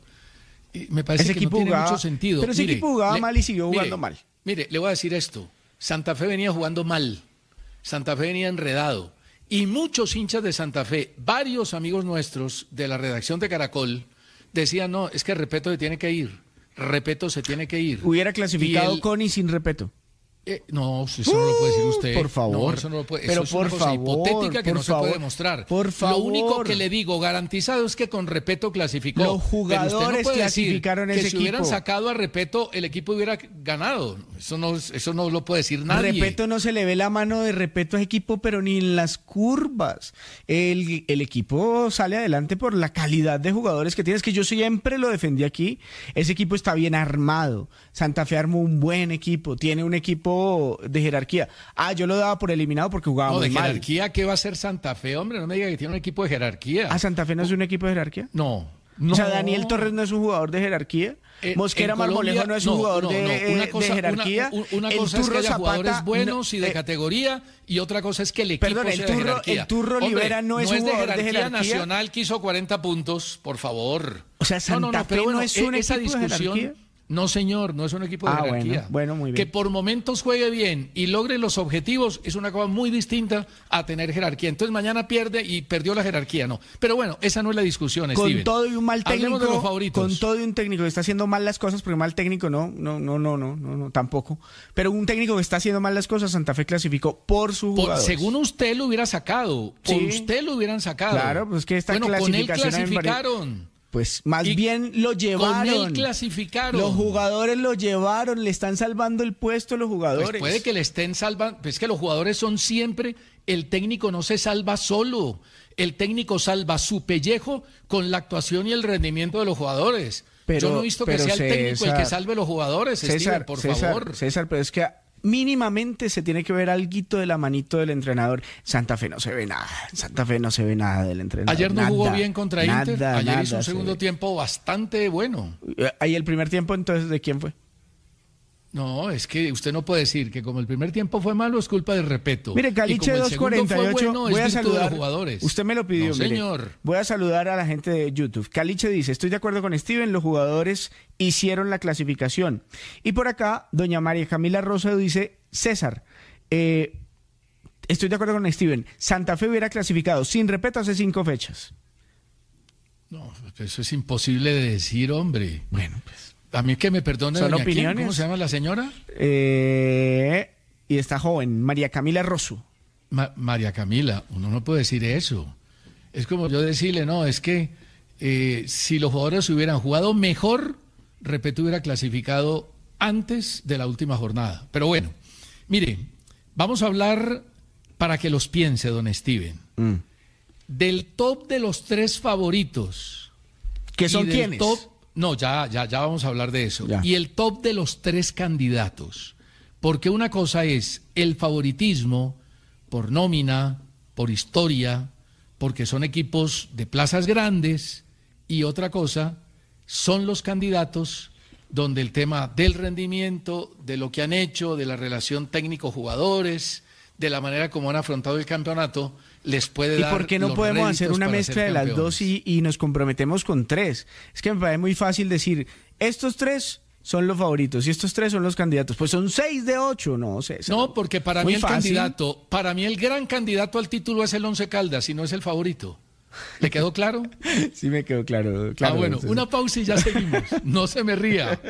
Y me parece ese que equipo no tiene jugaba, mucho sentido. Pero ese mire, equipo jugaba le, mal y siguió jugando mire, mal. Mire, le voy a decir esto. Santa Fe venía jugando mal. Santa Fe venía enredado. Y muchos hinchas de Santa Fe, varios amigos nuestros de la redacción de Caracol, decían, no, es que Repeto se tiene que ir. Repeto se tiene que ir. Hubiera clasificado el, con y sin Repeto. Eh, no, eso no lo puede decir usted. Por favor. No, eso no lo puede. Pero eso es por una cosa favor, hipotética que por no favor, se puede demostrar. Por favor. Lo único que le digo garantizado es que con Repeto clasificó. Los jugadores pero usted no puede clasificaron decir ese que si equipo. hubieran sacado a Repeto, el equipo hubiera ganado. Eso no, eso no lo puede decir nadie. Repeto, no se le ve la mano de Repeto a ese equipo, pero ni en las curvas. El, el equipo sale adelante por la calidad de jugadores que tiene. Es que yo siempre lo defendí aquí. Ese equipo está bien armado. Santa Fe armó un buen equipo. Tiene un equipo de jerarquía. Ah, yo lo daba por eliminado porque jugaba No, muy de mal. jerarquía, ¿qué va a ser Santa Fe? Hombre, no me diga que tiene un equipo de jerarquía. ¿Ah, Santa Fe no es un equipo de jerarquía? No. No. O sea, Daniel Torres no es un jugador de jerarquía. En, Mosquera en Marmolejo Colombia, no es un no, jugador no, de, no. Una cosa, de jerarquía. Una, una, una el cosa Turro es que haya Zapata, jugadores buenos y de eh, categoría, y otra cosa es que el equipo perdón, el sea Turro- de jerarquía. el Turro Hombre, Olivera no es un de jugador de jerarquía. jerarquía. Nacional que hizo cuarenta puntos, por favor. O sea, Santa no, no, no, Fe pero bueno, no es un esa equipo de discusión, jerarquía. No, señor, no es un equipo de Ah, jerarquía. bueno, bueno, muy bien. Que por momentos juegue bien y logre los objetivos es una cosa muy distinta a tener jerarquía. Entonces mañana pierde y perdió la jerarquía, no. Pero bueno, esa no es la discusión, Con Steven. todo y un mal técnico, Hablemos de los favoritos. con todo y un técnico que está haciendo mal las cosas, porque mal técnico no, no, no, no, no, no, no, tampoco. Pero un técnico que está haciendo mal las cosas, Santa Fe clasificó por su Por, jugadores. según usted lo hubiera sacado, por Sí. usted lo hubieran sacado. Claro, pues que esta bueno, con él clasificación a mí me pare- clasificaron. Pues más Y bien lo llevaron. Con él clasificaron. Los jugadores lo llevaron, le están salvando el puesto a los jugadores. Pues puede que le estén salvando, pues es que los jugadores son siempre, el técnico no se salva solo, el técnico salva su pellejo con la actuación y el rendimiento de los jugadores. Pero- Yo no he visto que pero sea el técnico el que César, salve a los jugadores, César, Steven, por César, favor. César, pero es que mínimamente se tiene que ver alguito de la manito del entrenador. Santa Fe no se ve nada, en Santa Fe no se ve nada del entrenador. Ayer no nada, jugó bien contra Inter, nada, ayer nada hizo un se segundo ve. tiempo bastante bueno. Ahí el primer tiempo, entonces, ¿de quién fue? No, es que usted no puede decir que como el primer tiempo fue malo es culpa del Repeto. Mire, Caliche dos cuarenta y ocho, bueno, voy a es virtud de saludar. los jugadores. Usted me lo pidió, No, mire. señor. Voy a saludar a la gente de YouTube. Caliche dice, estoy de acuerdo con Steven, los jugadores hicieron la clasificación. Y por acá, doña María Camila Rosa dice, César, eh, estoy de acuerdo con Steven, Santa Fe hubiera clasificado sin Repeto hace cinco fechas. No, eso es imposible de decir, hombre. Bueno, pues. A mí que me perdone, Son doña quién, opiniones. ¿cómo se llama la señora? Eh, y está joven, María Camila Rosu. Ma- María Camila, uno no puede decir eso. Es como yo decirle, no, es que eh, si los jugadores hubieran jugado mejor, Repeto hubiera clasificado antes de la última jornada. Pero bueno, mire, vamos a hablar para que los piense, don Steven, Mm. del top de los tres favoritos. ¿Qué Y son del quiénes? top- no, ya, ya, ya vamos a hablar de eso. Ya. Y el top de los tres candidatos. Porque una cosa es el favoritismo por nómina, por historia, porque son equipos de plazas grandes, y otra cosa son los candidatos donde el tema del rendimiento, de lo que han hecho, de la relación técnico-jugadores, de la manera como han afrontado el campeonato, les puede ¿Y dar. por qué no los podemos hacer réditos una para mezcla ser de las campeones? dos y, y nos comprometemos con tres? Es que me parece muy fácil decir, estos tres son los favoritos y estos tres son los candidatos. Pues son seis de ocho, no sé. No, porque para muy mí el fácil. candidato, para mí el gran candidato al título es el Once Caldas y no es el favorito. ¿Le quedó claro? Sí, me quedó claro. claro ah, bueno, entonces. una pausa y ya seguimos. No se me ría.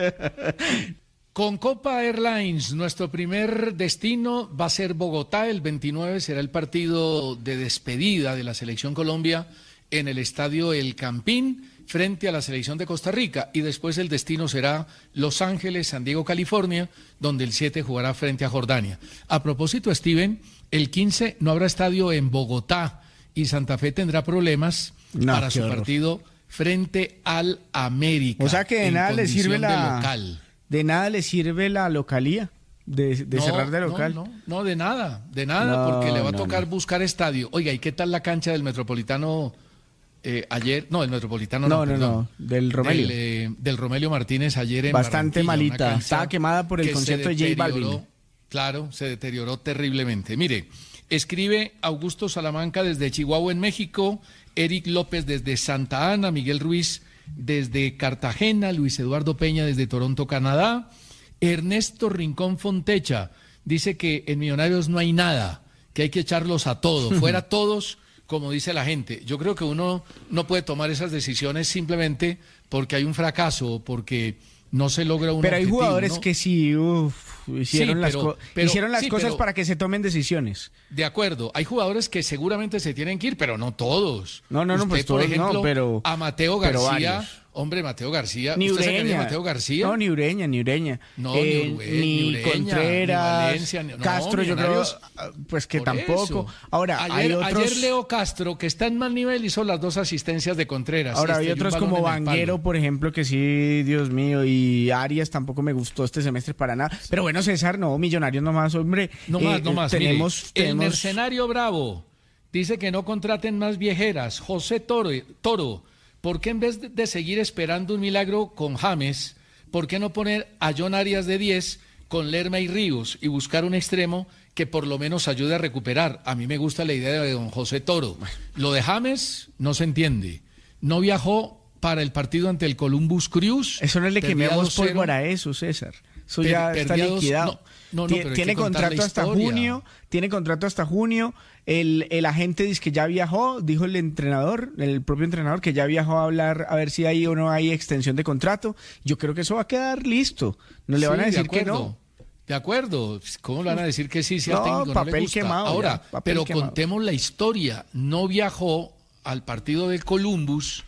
Con Copa Airlines, nuestro primer destino va a ser Bogotá. El veintinueve será el partido de despedida de la Selección Colombia en el estadio El Campín frente a la Selección de Costa Rica. Y después el destino será Los Ángeles, San Diego, California, donde el siete jugará frente a Jordania. A propósito, Steven, el quince no habrá estadio en Bogotá y Santa Fe tendrá problemas no, para su horror. partido frente al América. O sea que de nada le sirve la... local. De nada le sirve la localía, de, de no, cerrar de local. No, no, no, de nada, de nada, No, porque le va a no, tocar no. buscar estadio. Oiga, ¿y qué tal la cancha del Metropolitano eh, ayer? No, el Metropolitano No, no, no, perdón. no, del Romelio. Del, eh, del Romelio Martínez ayer en Bastante Barranquilla, una malita, cancha estaba quemada por el que se concierto de J Balvin. deterioró, Claro, se deterioró terriblemente. Mire, escribe Augusto Salamanca desde Chihuahua, en México, Eric López desde Santa Ana, Miguel Ruiz desde Cartagena, Luis Eduardo Peña desde Toronto, Canadá, Ernesto Rincón Fontecha dice que en Millonarios no hay nada, que hay que echarlos a todos, fuera todos, como dice la gente. Yo creo que uno no puede tomar esas decisiones simplemente porque hay un fracaso o porque no se logra un Pero hay objetivo, jugadores ¿no? que sí, uf, hicieron Sí, las, pero- co- pero- hicieron las sí, cosas pero- para que se tomen decisiones. De acuerdo, hay jugadores que seguramente se tienen que ir, pero no todos. No, no, no, Usted, pues por todos no, ejemplo, pero- a Mateo pero García, varios. hombre, Mateo García, Ni ¿usted se quería Ureña. Mateo García? No, ni Ureña, ni Ureña. No, Eh, ni Ure- ni ni Ureña, Contreras, ni Valencia, ni- no, Castro, yo creo, Millonarios, pues que Por tampoco. eso. Ahora, ayer, hay otros... ayer Leo Castro, que está en mal nivel, hizo las dos asistencias de Contreras. Ahora, Este, hay y un otros balón como en el palo. Vanguero, por ejemplo, que sí, Dios mío, y Arias tampoco me gustó este semestre para nada. Pero bueno, César, no, Millonarios nomás, hombre. No más, eh, no más. Tenemos, Mire, tenemos... El mercenario Bravo dice que no contraten más viejeras. José Toro, Toro, ¿por qué en vez de, de seguir esperando un milagro con James, por qué no poner a John Arias de diez con Lerma y Ríos y buscar un extremo que por lo menos ayude a recuperar? A mí me gusta la idea de don José Toro. Lo de James no se entiende. No viajó para el partido ante el Columbus Crews. Eso no es le perdía quememos dos cero. pólvora a eso, César. Eso Per- ya está perdía dos- liquidado. no, no, no, Tie- pero hay tiene que contar contrato la hasta historia. junio, tiene contrato hasta junio. El, el agente dice que ya viajó, dijo el entrenador, el propio entrenador, que ya viajó a hablar a ver si hay o no hay extensión de contrato. Yo creo que eso va a quedar listo. No le van a Sí, de decir que acuerdo, no. De acuerdo. ¿Cómo le van a decir que sí si al No, técnico no le papel gusta? quemado ya, Ahora, papel pero quemado. contemos la historia. No viajó al partido del Columbus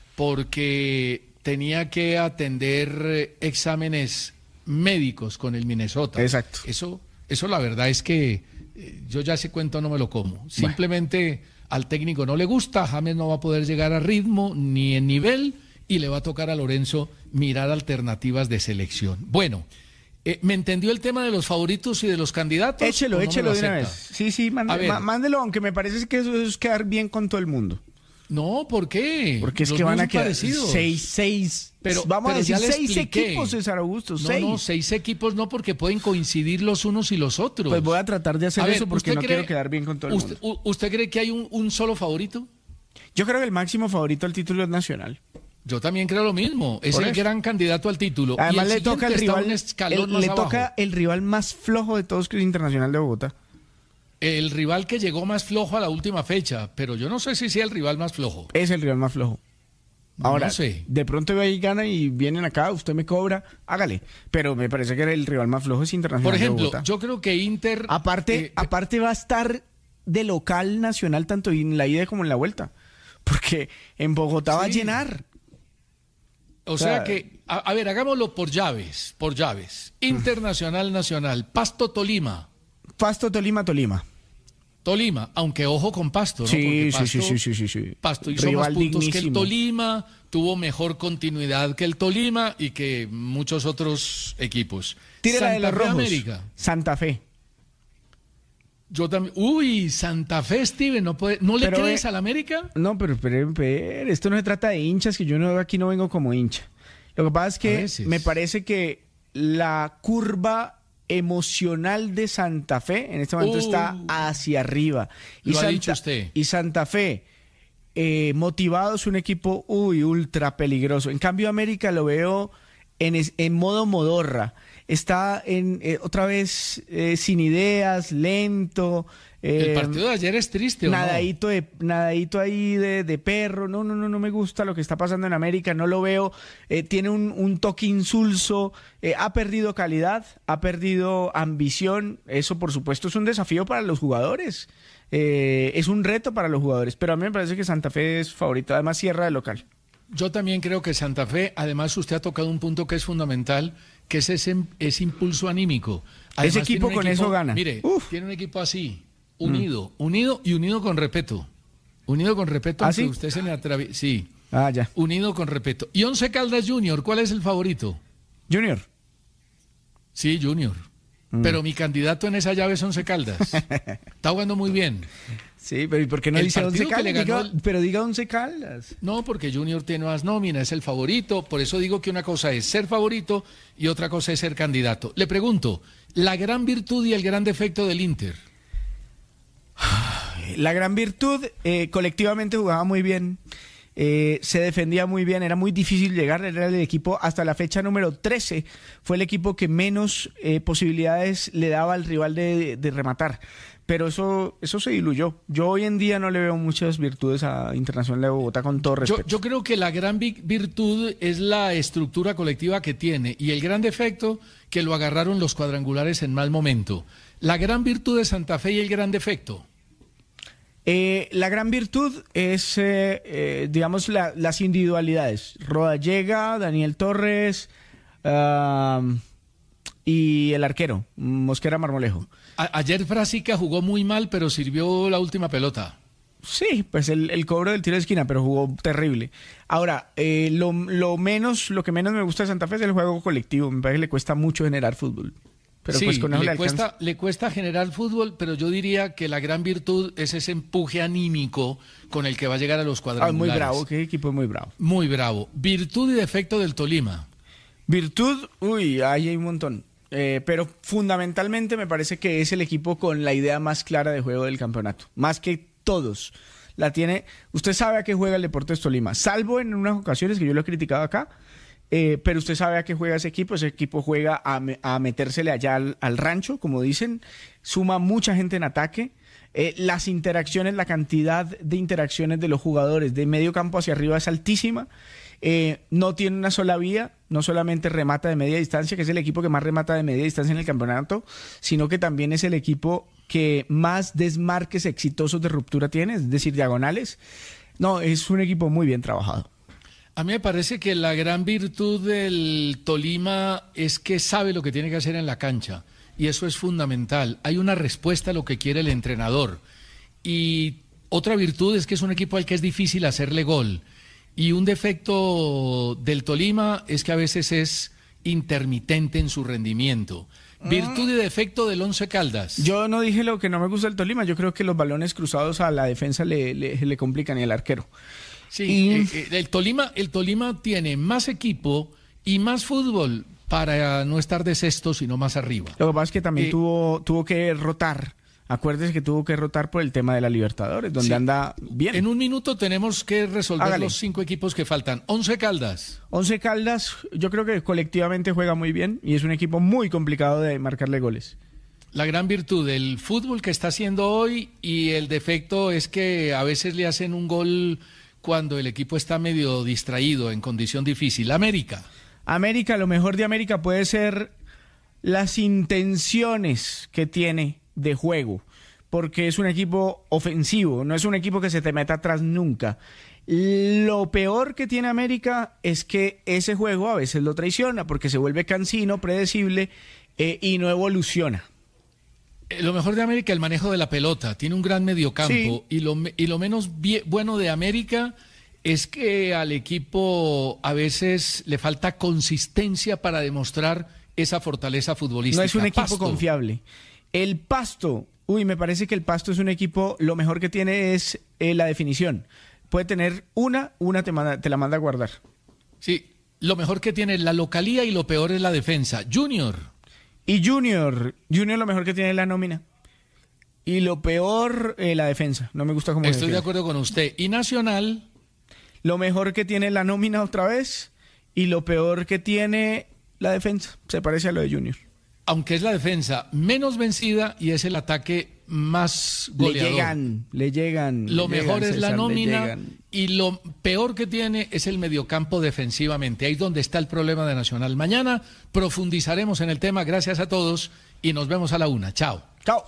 porque tenía que atender eh, exámenes médicos con el Minnesota. Exacto. Eso, eso la verdad es que eh, yo ya ese cuento no me lo como. Simplemente al técnico no le gusta, James no va a poder llegar a ritmo ni en nivel y le va a tocar a Lorenzo mirar alternativas de selección. Bueno, eh, ¿me entendió el tema de los favoritos y de los candidatos? Échelo, ¿O no me échelo lo de una acepta? vez. Sí, sí, mande- A ver. má- mándelo, aunque me parece que eso es quedar bien con todo el mundo. No, ¿por qué? Porque es Los que van míos a son quedar parecidos. seis, seis, Pero- vamos pero a decir ya le seis expliqué. equipos, César Augusto, No, seis. no, seis equipos no, porque pueden coincidir los unos y los otros. Pues voy a tratar de hacer A ver, eso porque ¿usted no cree- quiero quedar bien con todo el usted, mundo. u- ¿Usted cree que hay un, un solo favorito? Yo creo que el máximo favorito al título es Nacional. Yo también creo lo mismo. Es Por el eso. gran candidato al título. Además Y el le toca el siguiente está rival, un escalón el- más le abajo. toca el rival más flojo de todos, que es Internacional de Bogotá. El rival que llegó más flojo a la última fecha, pero yo no sé si sea el rival más flojo. Es el rival más flojo. Ahora, no sé. de pronto ahí gana y vienen acá, usted me cobra, hágale. Pero me parece que el rival más flojo es Internacional Por de ejemplo, Bogotá. yo creo que Inter... Aparte, eh, aparte va a estar de local Nacional tanto en la ida como en la vuelta. Porque en Bogotá va a Sí. llenar. O O sea sea, que, a, a ver, hagámoslo por llaves, por llaves. Internacional, Nacional, Pasto, Tolima. Pasto, Tolima, Tolima. Tolima, aunque ojo con Pasto, ¿no? Sí, Porque sí, Pasto, sí, sí, sí, sí, sí. Pasto hizo Rival más puntos que el dignísimo. Tolima, tuvo mejor continuidad que el Tolima y que muchos otros equipos. Tírala de Santa los Fe, rojos. América. Santa Fe. Yo también. Uy, Santa Fe, Steven, ¿no, puede, ¿no le Pero, crees eh, al América? No, pero, pero, pero esto no se trata de hinchas, que yo no, aquí no vengo como hincha. Lo que pasa es A que veces. me parece que la curva emocional de Santa Fe en este momento Uh, está hacia arriba. Y lo ha Santa, dicho usted. Y Santa Fe, eh, motivado, es un equipo, uy, ultra peligroso. En cambio, América lo veo en, es- en modo modorra. Está en eh, otra vez eh, sin ideas, lento. El eh, partido de ayer es triste, ¿o no? Nadadito, de, nadadito ahí de, de perro. No, no, no, no me gusta lo que está pasando en América. No lo veo. Eh, tiene un, un toque insulso. Eh, ha perdido calidad, ha perdido ambición. Eso, por supuesto, es un desafío para los jugadores. Eh, es un reto para los jugadores. Pero a mí me parece que Santa Fe es favorito. Además, cierra de local. Yo también creo que Santa Fe, además usted ha tocado un punto que es fundamental, que es ese, ese impulso anímico. Además, Ese equipo tiene un con eso gana. Mire, Uf. tiene un equipo así, unido, unido y unido con respeto. Unido con respeto, ¿Ah, aunque sí? usted se me atraviesa. Sí, Ah, ya. unido con respeto. Y Once Caldas Junior, ¿cuál es el favorito? Junior. Sí, Junior. Pero mi candidato en esa llave es Once Caldas. Está jugando muy bien. Sí, pero ¿y por qué no El dice partido Once que le Caldas? ganó Diga- el- Pero diga Once Caldas. No, porque Junior tiene más nómina, es el favorito. Por eso digo que una cosa es ser favorito y otra cosa es ser candidato. Le pregunto, la gran virtud y el gran defecto del Inter. La gran virtud, eh, colectivamente jugaba muy bien, eh, se defendía muy bien, era muy difícil llegar, era el equipo hasta la fecha número trece, fue el equipo que menos eh, posibilidades le daba al rival de, de rematar, pero eso, eso se diluyó. Yo hoy en día no le veo muchas virtudes a Internacional de Bogotá, con todo Yo, respeto. yo creo que la gran vi- virtud es la estructura colectiva que tiene y el gran defecto que lo agarraron los cuadrangulares en mal momento. La gran virtud de Santa Fe y el gran defecto. Eh, la gran virtud es, eh, eh, digamos, la- las individualidades. Rodallega, Daniel Torres ah, y el arquero, Mosquera Marmolejo. A- ayer Frasica jugó muy mal, pero sirvió la última pelota. Sí, pues el, el cobro del tiro de esquina, pero jugó terrible. Ahora, eh, lo, lo menos, lo que menos me gusta de Santa Fe es el juego colectivo. Me parece que le cuesta mucho generar fútbol. Pero sí, pues con eso le, le, alcanza. cuesta, le cuesta generar fútbol, pero yo diría que la gran virtud es ese empuje anímico con el que va a llegar a los Ah, cuadrangulares. muy bravo, qué equipo muy bravo. Muy bravo. Virtud y defecto del Tolima. Virtud, uy, ahí hay un montón. Eh, pero fundamentalmente me parece que es el equipo con la idea más clara de juego del campeonato. Más que todos. La tiene. Usted sabe a qué juega el Deportes Tolima, salvo en unas ocasiones que yo lo he criticado acá. Eh, pero usted sabe a qué juega ese equipo. Ese equipo juega a, me- a metérsele allá al, al rancho, como dicen. Suma mucha gente en ataque. Eh, las interacciones, la cantidad de interacciones de los jugadores de medio campo hacia arriba es altísima. Eh, no tiene una sola vía, no solamente remata de media distancia, que es el equipo que más remata de media distancia en el campeonato, sino que también es el equipo que más desmarques exitosos de ruptura tiene, es decir, diagonales. No, es un equipo muy bien trabajado. A mí me parece que la gran virtud del Tolima es que sabe lo que tiene que hacer en la cancha y eso es fundamental. Hay una respuesta a lo que quiere el entrenador y otra virtud es que es un equipo al que es difícil hacerle gol y un defecto del Tolima es que a veces es intermitente en su rendimiento. Virtud y defecto del Once Caldas. Yo no dije lo que no me gusta del Tolima, yo creo que los balones cruzados a la defensa le, le, le complican y al arquero. Sí, Y- eh, eh, el Tolima, el Tolima tiene más equipo y más fútbol para no estar de sexto, sino más arriba. Lo que pasa es que también Eh, tuvo, tuvo que rotar. Acuérdese que tuvo que rotar por el tema de la Libertadores, donde Sí. anda bien. En un minuto tenemos que resolver Hágale. los cinco equipos que faltan. Once Caldas. Once Caldas, yo creo que colectivamente juega muy bien y es un equipo muy complicado de marcarle goles. La gran virtud del fútbol que está haciendo hoy y el defecto es que a veces le hacen un gol cuando el equipo está medio distraído, en condición difícil. América. América, lo mejor de América puede ser las intenciones que tiene de juego, porque es un equipo ofensivo, no es un equipo que se te meta atrás nunca. Lo peor que tiene América es que ese juego a veces lo traiciona, porque se vuelve cansino, predecible eh, y no evoluciona. Eh, Lo mejor de América, el manejo de la pelota. Tiene un gran mediocampo. Sí. Y, lo, me- y lo menos bie- bueno de América es que al equipo a veces le falta consistencia para demostrar esa fortaleza futbolística. No es un equipo Pasto. confiable. El Pasto, uy, me parece que el Pasto es un equipo, lo mejor que tiene es eh, la definición. Puede tener una, una te, manda- te la manda a guardar. Sí, lo mejor que tiene es la localía y lo peor es la defensa. Junior. Y Junior, Junior lo mejor que tiene es la nómina. Y lo peor, eh, la defensa. No me gusta cómo Estoy defiende. de acuerdo con usted. Y Nacional, Lo mejor que tiene es la nómina otra vez. Y lo peor que tiene la defensa. Se parece a lo de Junior. aunque es la defensa menos vencida y es el ataque más goleador. Le llegan, le llegan. Lo le mejor llegan, es la César, le nómina llegan. y lo peor que tiene es el mediocampo defensivamente. Ahí es donde está el problema de Nacional. Mañana profundizaremos en el tema. Gracias a todos y nos vemos a la una. Chao. Chao.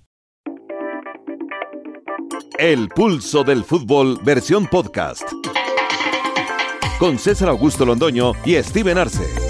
El pulso del fútbol versión podcast. Con César Augusto Londoño y Steven Arce.